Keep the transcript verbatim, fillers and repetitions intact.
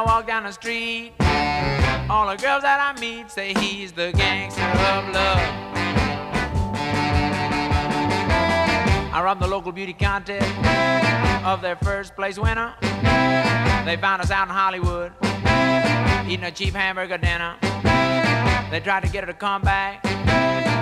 I walk down the street, all the girls that I meet say he's the gangster of love. I robbed the local beauty contest of their first place winner. They found us out in Hollywood, eating a cheap hamburger dinner. They tried to get her to come back,